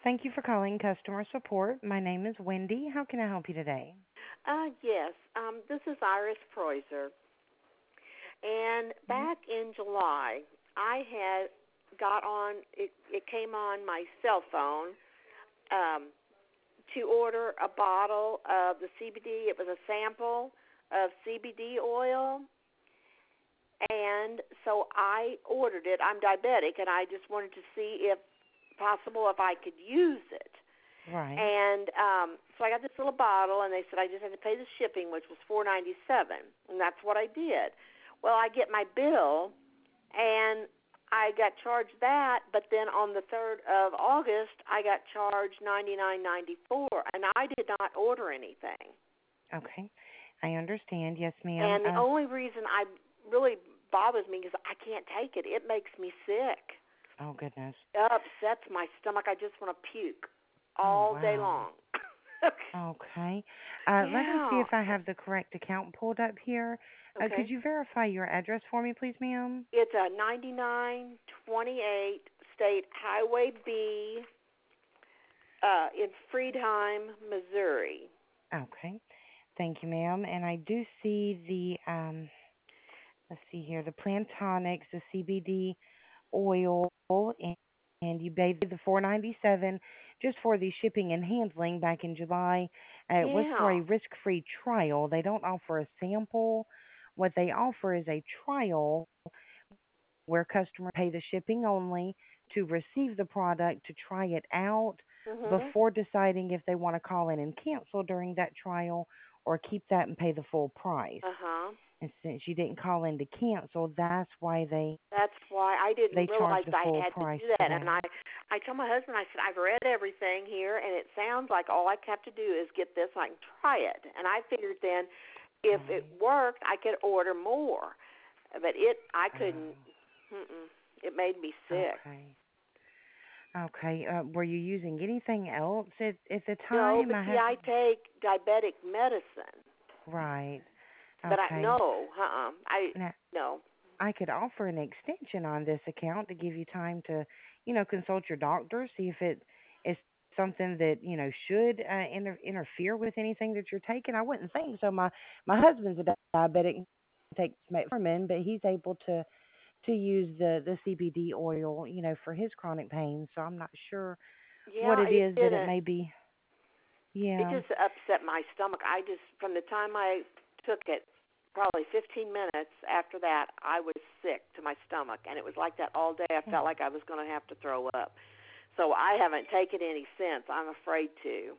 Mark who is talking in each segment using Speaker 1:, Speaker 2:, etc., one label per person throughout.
Speaker 1: Thank you for calling customer support. My name is Wendy. How can I help you today?
Speaker 2: Yes, this is Iris Preuser. And
Speaker 1: Mhm.
Speaker 2: back in July, I had got on, it came on my cell phone um, to order a bottle of the CBD. It was a sample of CBD oil. And so I ordered it. I'm diabetic, and I just wanted to see if possible if I could use it.
Speaker 1: Right.
Speaker 2: And so I got this little bottle, and they said I just had to pay the shipping, which was $4.97, and that's what I did. Well, I get my bill, and I got charged that, but then on the 3rd of August, I got charged $99.94, and I did not order anything.
Speaker 1: Okay. I understand. Yes, ma'am.
Speaker 2: And the only reason I really bothers me is I can't take it. It makes me sick.
Speaker 1: Oh, goodness.
Speaker 2: It upsets my stomach. I just want to puke
Speaker 1: Oh,
Speaker 2: all day
Speaker 1: wow.
Speaker 2: long.
Speaker 1: Okay. Let me see
Speaker 2: Yeah.
Speaker 1: if I have the correct account pulled up here. Could
Speaker 2: Okay.
Speaker 1: you verify your address for me, please, ma'am?
Speaker 2: It's a 9928 State Highway B in Friedheim, Missouri.
Speaker 1: Okay. Thank you, ma'am. And I do see let's see here, the Plantonics, the CBD oil, and you paid the 497 just for the shipping and handling back in July. It was for
Speaker 2: Yeah.
Speaker 1: a risk-free trial. They don't offer a sample. What they offer is a trial where customers pay the shipping only to receive the product to try it out
Speaker 2: Mhm.
Speaker 1: before deciding if they want to call in and cancel during that trial or keep that and pay the full price.
Speaker 2: Uh-huh.
Speaker 1: And since you didn't call in to cancel, that's why
Speaker 2: That's why I
Speaker 1: they
Speaker 2: didn't
Speaker 1: charge
Speaker 2: realize
Speaker 1: the
Speaker 2: I
Speaker 1: full
Speaker 2: had to
Speaker 1: price
Speaker 2: do
Speaker 1: for
Speaker 2: that. And
Speaker 1: that.
Speaker 2: I told my husband, I said, I've read everything here, and it sounds like all I have to do is get this. I can try it. And I figured then, if it
Speaker 1: Right.
Speaker 2: worked, I could order more. But I couldn't. Mm-mm. It made me sick.
Speaker 1: Okay. Okay. Were you using anything else at the
Speaker 2: No,
Speaker 1: time?
Speaker 2: but
Speaker 1: I
Speaker 2: see,
Speaker 1: have.
Speaker 2: I take diabetic medicine.
Speaker 1: Right.
Speaker 2: But I
Speaker 1: Okay.
Speaker 2: no, I
Speaker 1: Now
Speaker 2: no.
Speaker 1: I could offer an extension on this account to give you time to, consult your doctor, see if it is something that should interfere with anything that you're taking. I wouldn't think so. My husband's a diabetic, takes metformin, but he's able to use the CBD oil, for his chronic pain. So I'm not sure what
Speaker 2: Yeah,
Speaker 1: it
Speaker 2: it
Speaker 1: is that it
Speaker 2: didn't.
Speaker 1: may be.
Speaker 2: It
Speaker 1: Yeah.
Speaker 2: just upset my stomach. I just from the time I took it, probably 15 minutes after that, I was sick to my stomach, and it was like that all day. I
Speaker 1: Hmm.
Speaker 2: felt like I was going to have to throw up. So I haven't taken any since. I'm afraid to.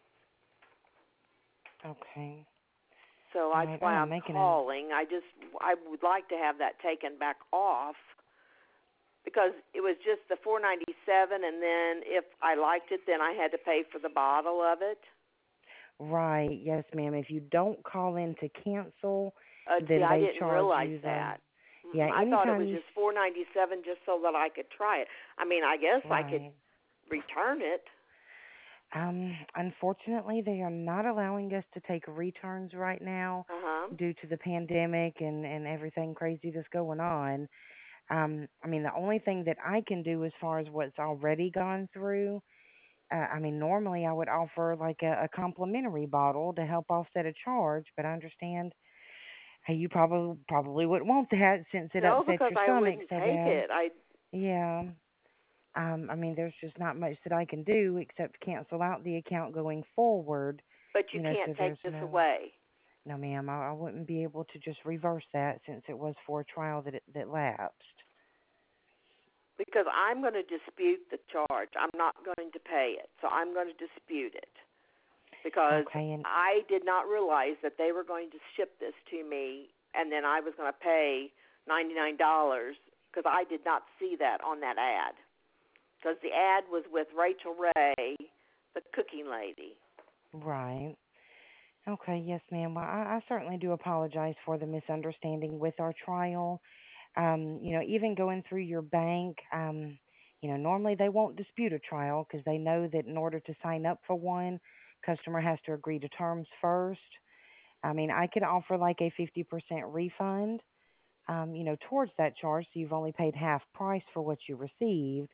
Speaker 1: Okay.
Speaker 2: So
Speaker 1: All
Speaker 2: that's
Speaker 1: right.
Speaker 2: why
Speaker 1: I'm
Speaker 2: I'm
Speaker 1: making a.
Speaker 2: calling. I would like to have that taken back off because it was just the 497, and then if I liked it, then I had to pay for the bottle of it.
Speaker 1: Right. Yes, ma'am. If you don't call in to cancel,
Speaker 2: See,
Speaker 1: then
Speaker 2: I
Speaker 1: they
Speaker 2: didn't
Speaker 1: charge
Speaker 2: realize
Speaker 1: you the.
Speaker 2: that.
Speaker 1: Yeah.
Speaker 2: I thought it
Speaker 1: Anytime
Speaker 2: was
Speaker 1: you.
Speaker 2: just 497 just so that I could try it. I mean, I guess I could
Speaker 1: Right.
Speaker 2: return it.
Speaker 1: Unfortunately, they are not allowing us to take returns right now
Speaker 2: Uh huh.
Speaker 1: due to the pandemic and everything crazy that's going on. I mean, the only thing that I can do as far as what's already gone through, I mean, normally I would offer like a complimentary bottle to help offset a charge, but I understand, hey, you probably wouldn't want that since it
Speaker 2: No,
Speaker 1: upsets
Speaker 2: because
Speaker 1: your
Speaker 2: I
Speaker 1: stomach
Speaker 2: wouldn't
Speaker 1: so
Speaker 2: take
Speaker 1: bad.
Speaker 2: it. I
Speaker 1: Yeah. I mean, there's just not much that I can do except cancel out the account going forward.
Speaker 2: but you
Speaker 1: So
Speaker 2: can't take
Speaker 1: there's
Speaker 2: this
Speaker 1: no,
Speaker 2: away
Speaker 1: no, ma'am, I wouldn't be able to just reverse that since it was for a trial that lapsed.
Speaker 2: because I'm going to dispute the charge. I'm not going to pay it. So I'm going to dispute it because
Speaker 1: Okay, and
Speaker 2: I did not realize that they were going to ship this to me and then I was going to pay $99 because I did not see that on that ad. Because the ad was with Rachel Ray, the cooking lady.
Speaker 1: right. Okay, yes, ma'am. Well, I certainly do apologize for the misunderstanding with our trial. Even going through your bank, normally they won't dispute a trial because they know that in order to sign up for one, customer has to agree to terms first. I mean, I could offer like a 50% refund, towards that charge, so you've only paid half price for what you received.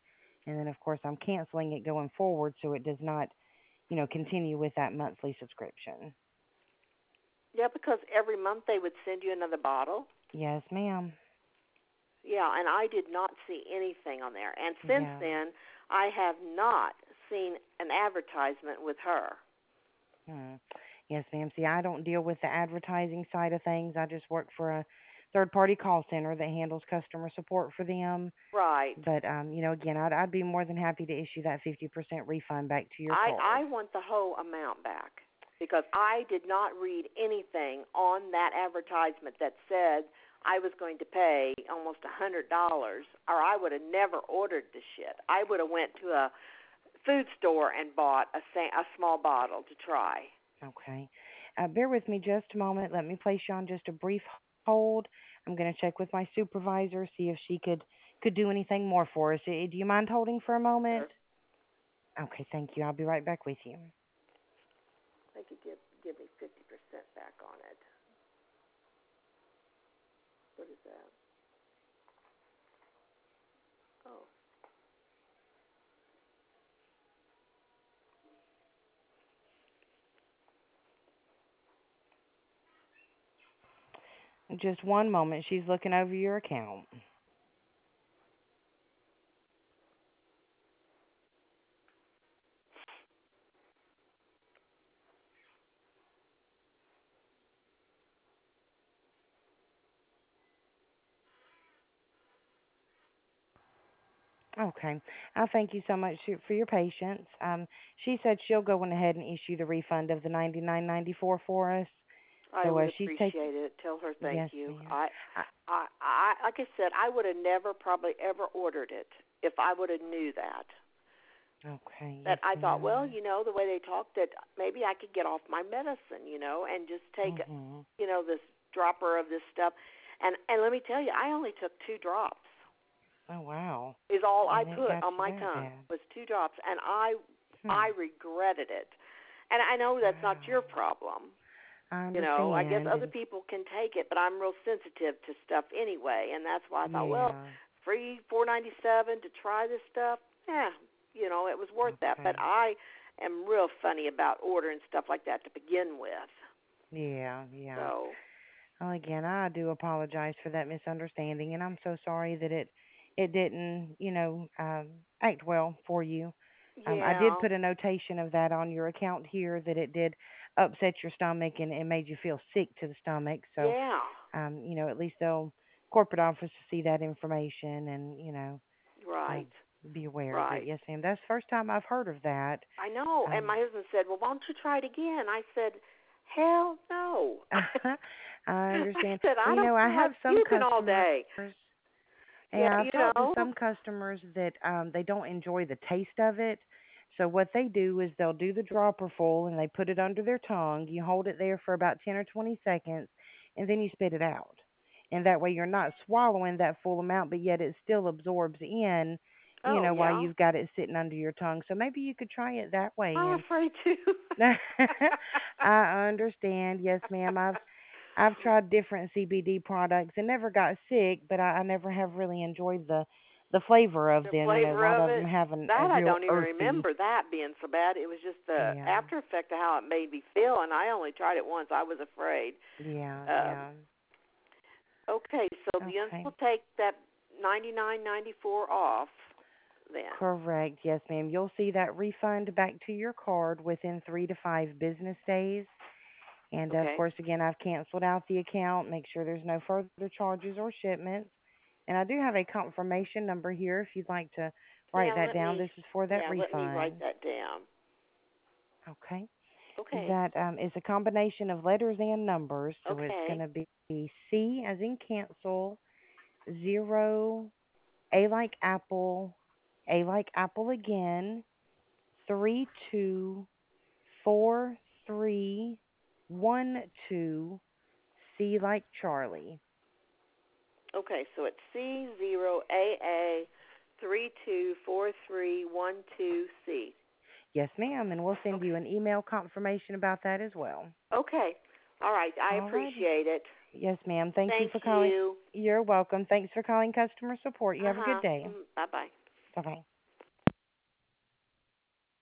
Speaker 1: And then, of course, I'm canceling it going forward so it does not, continue with that monthly subscription.
Speaker 2: Yeah, because every month they would send you another bottle.
Speaker 1: Yes, ma'am.
Speaker 2: Yeah, and I did not see anything on there. And since
Speaker 1: Yeah.
Speaker 2: then, I have not seen an advertisement with her.
Speaker 1: Hmm. Yes, ma'am. See, I don't deal with the advertising side of things. I just work for a third party call center that handles customer support for them.
Speaker 2: Right.
Speaker 1: But again, I'd be more than happy to issue that 50% refund back to your
Speaker 2: I
Speaker 1: card.
Speaker 2: want the whole amount back because I did not read anything on that advertisement that said I was going to pay almost $100, or I would have never ordered the shit. I would have went to a food store and bought a small bottle to try.
Speaker 1: Okay. Bear with me just a moment. Let me place you on just a brief hold. I'm going to check with my supervisor, see if she could do anything more for us. Do you mind holding for a moment?
Speaker 2: Sure.
Speaker 1: Okay, thank you. I'll be right back with you.
Speaker 2: They could give me 50% back on it. What is that? Oh,
Speaker 1: Just one moment. She's looking over your account. Okay. I thank you so much for your patience. She said she'll go on ahead and issue the refund of the 99.94 for us.
Speaker 2: I
Speaker 1: So
Speaker 2: would
Speaker 1: she's taking.
Speaker 2: appreciate it. Tell her thank
Speaker 1: Yes,
Speaker 2: you.
Speaker 1: ma'am.
Speaker 2: I like I said, I would have never probably ever ordered it if I would have knew that.
Speaker 1: Okay.
Speaker 2: That
Speaker 1: Yes,
Speaker 2: I thought, well,
Speaker 1: ma'am.
Speaker 2: the way they talked, that maybe I could get off my medicine, and just take,
Speaker 1: Mhm.
Speaker 2: this dropper of this stuff. And let me tell you, I only took 2 drops.
Speaker 1: Oh wow.
Speaker 2: Is all I
Speaker 1: And it
Speaker 2: put
Speaker 1: got
Speaker 2: on
Speaker 1: you
Speaker 2: my
Speaker 1: that
Speaker 2: tongue
Speaker 1: bad.
Speaker 2: was 2 drops, and I
Speaker 1: Hmm.
Speaker 2: regretted it. And I know that's not your
Speaker 1: Wow.
Speaker 2: problem.
Speaker 1: I
Speaker 2: I guess
Speaker 1: understand.
Speaker 2: other
Speaker 1: And
Speaker 2: people can take it, but I'm real sensitive to stuff anyway, and that's why I thought, well,
Speaker 1: yeah.
Speaker 2: free $4.97 to try this stuff. Yeah, it was worth that. But
Speaker 1: Okay.
Speaker 2: I am real funny about ordering stuff like that to begin with.
Speaker 1: Yeah. Yeah.
Speaker 2: So,
Speaker 1: Well, again, I do apologize for that misunderstanding, and I'm so sorry that it didn't, act well for you. I did
Speaker 2: yeah,
Speaker 1: put a notation of that on your account here that it did upset your stomach and it made you feel sick to the stomach. So,
Speaker 2: yeah,
Speaker 1: at least they'll corporate office to see that information and, uh,
Speaker 2: right,
Speaker 1: be aware. But
Speaker 2: right.
Speaker 1: yes, ma'am, that's the first time I've heard of that.
Speaker 2: I know. And
Speaker 1: Um,
Speaker 2: my husband said, well, why don't you try it again? I said, hell no.
Speaker 1: I
Speaker 2: I
Speaker 1: understand.
Speaker 2: said,
Speaker 1: Well,
Speaker 2: I don't
Speaker 1: I
Speaker 2: feel like
Speaker 1: have some
Speaker 2: puking all
Speaker 1: customers.
Speaker 2: day. Yeah,
Speaker 1: Yeah, I've talked to some customers that they don't enjoy the taste of it. So what they do is they'll do the dropper full and they put it under their tongue. You hold it there for about 10 or 20 seconds and then you spit it out. And that way you're not swallowing that full amount, but yet it still absorbs in,
Speaker 2: Oh,
Speaker 1: while
Speaker 2: yeah.
Speaker 1: you've got it sitting under your tongue. So maybe you could try it that way.
Speaker 2: I'm
Speaker 1: And
Speaker 2: afraid to.
Speaker 1: I understand. Yes, ma'am. I've tried different CBD products and never got sick, but I never have really enjoyed the flavor of
Speaker 2: The
Speaker 1: them. A
Speaker 2: flavor
Speaker 1: lot
Speaker 2: of
Speaker 1: of them
Speaker 2: it,
Speaker 1: have a
Speaker 2: that I
Speaker 1: real
Speaker 2: don't even
Speaker 1: earthy.
Speaker 2: remember that being so bad. It was just the
Speaker 1: Yeah,
Speaker 2: after effect of how it made me feel, and I only tried it once. I was afraid.
Speaker 1: yeah,
Speaker 2: Um,
Speaker 1: yeah.
Speaker 2: okay, so the
Speaker 1: Okay,
Speaker 2: will take that 99.94 off then.
Speaker 1: correct. Yes, ma'am. You'll see that refund back to your card within 3 to 5 business days. And of
Speaker 2: Okay.
Speaker 1: course, again, I've canceled out the account. Make sure there's no further charges or shipments. And I do have a confirmation number here if you'd like to write
Speaker 2: Yeah,
Speaker 1: that down. This is for that
Speaker 2: let me write
Speaker 1: refund.
Speaker 2: that down.
Speaker 1: Okay.
Speaker 2: Okay.
Speaker 1: That is a combination of letters and numbers. So it's going
Speaker 2: Okay.
Speaker 1: to be C as in cancel, 0, A like apple again, 324312, C like Charlie.
Speaker 2: Okay, so it's C0AA324312C.
Speaker 1: Yes, ma'am. And we'll send
Speaker 2: Okay.
Speaker 1: you an email confirmation about that as well.
Speaker 2: Okay. All right. I
Speaker 1: All righty.
Speaker 2: appreciate it.
Speaker 1: Yes, ma'am. Thank you
Speaker 2: Thank
Speaker 1: for calling.
Speaker 2: you.
Speaker 1: You're welcome. Thanks for calling customer support. You have a good
Speaker 2: Uh-huh.
Speaker 1: day.
Speaker 2: Bye-bye.
Speaker 1: Bye bye.